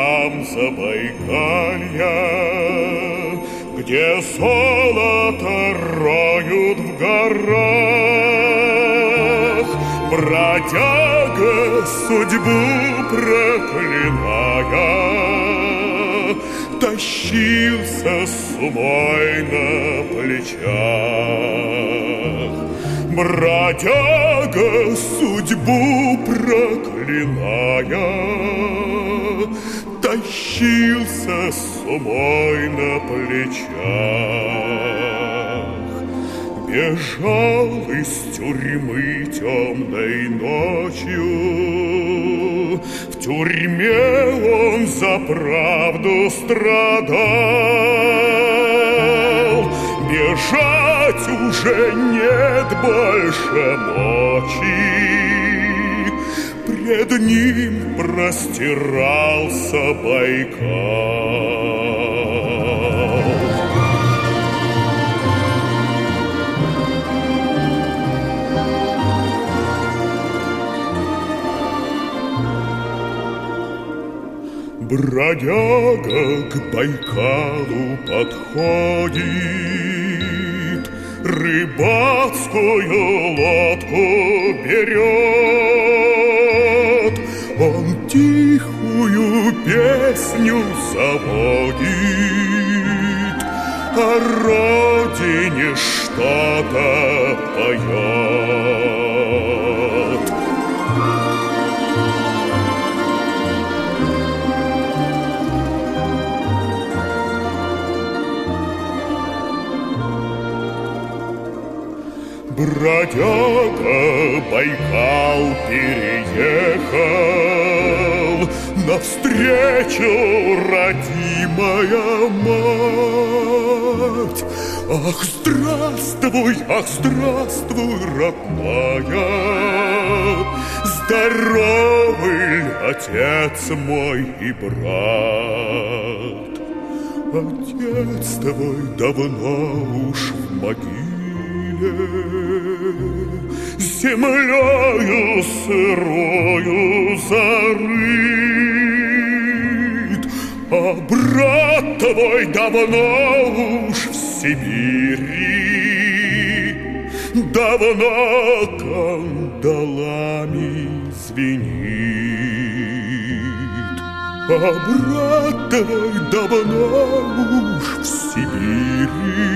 степям Забайкалья, где золото роют в горах, бродяга, судьбу проклиная, тащился с умой на плечах. Бродяга, судьбу проклиная, тащился с умой на плечах. Бежал из тюрьмы темной ночью, в тюрьме он за правду страдал. Бежать уже нет больше мочи, пред ним простирался Байкал. Бродяга к Байкалу подходит, рыбацкую лодку берет. Он тихую песню заводит, о родине что-то поет. Бродяга Байкал переехал, навстречу родимая мать. Ах, здравствуй, родная, здоровый ли отец мой и брат? Отец твой давно уж в могиле, землею сырою зарыт, а брат твой давно уж в Сибири, давно кандалами звенит. А брат твой давно уж в Сибири,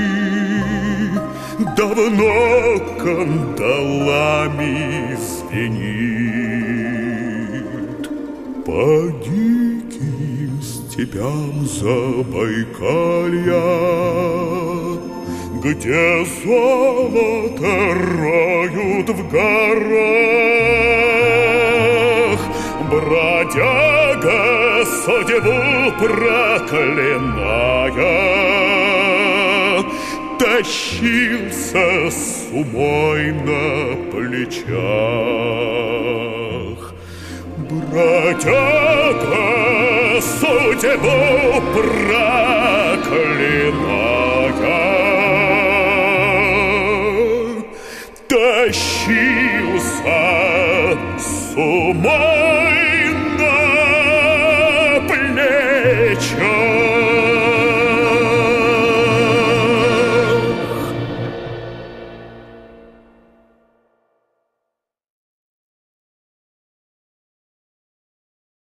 давно кандалами звенит. По диким степям Забайкалья, где золото роют в горах, бродяга, судьбу проклиная, тащился с умой на плечах. Бродяга, судьбу проклиная, тащился с умой на плечах.